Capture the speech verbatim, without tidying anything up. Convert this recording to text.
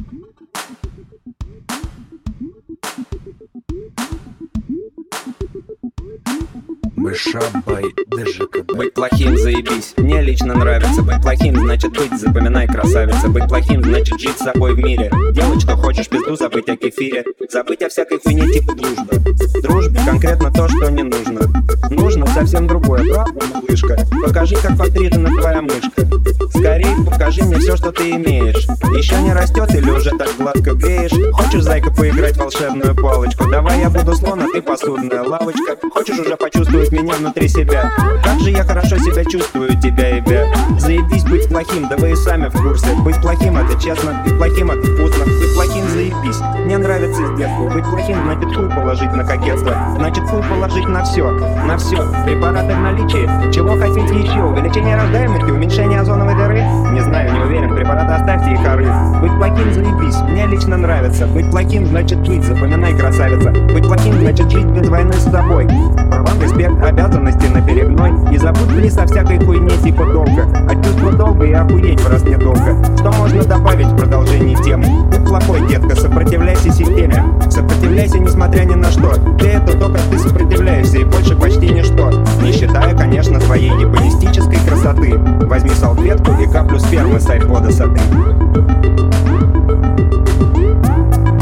Мыша бай ДЖКБ. Быть плохим заебись, мне лично нравится. Быть плохим значит быть, запоминай, красавица. Быть плохим значит жить с собой в мире. Делать что хочешь, пизду, забыть о кефире. Забыть о всякой хуйне типа дружбы. Дружбе конкретно то, что не нужно. Нужно совсем другое, правда, малышка? Покажи, как подстрижена твоя мышка. Скорей покажи мне все, что ты имеешь. Еще не растет или уже так гладко греешь? Хочешь, зайка, поиграть в волшебную палочку? Давай я буду слон, а ты посудная лавочка. Хочешь уже почувствовать меня внутри себя? Как же я хорошо себя чувствую, тебя и бя. Заебись быть плохим, да вы и сами в курсе. Быть плохим это честно, быть плохим это вкусно. Быть плохим заебись, мне нравится с детства. Быть плохим значит хуй положить на кокетство. Значит хуй положить на все, на все. Препараты в наличии, чего хотите еще? Увеличение рождаемости, уменьшение озоновой дыры? Не знаю, не уверен, препараты оставьте их оры. Быть плохим заебись, мне лично нравится. Быть плохим значит жить, запоминай, красавица. Быть плохим значит жить без войны с собой. Права, респект, обязанности на перегной. И забудь близ о всякой хуйне типа долга. А чувство долга и охуеть в раз недолго. Что можно добавить в продолжении темы? Будь плохой, детка, сопротивляйся системе. Сопротивляйся несмотря ни на что. Ты это только ты сопротивляешься и больше почти ничто. Не считая, конечно, твоей ебанистической красоты. Возьми салфетку и каплю спермы с айпода соты.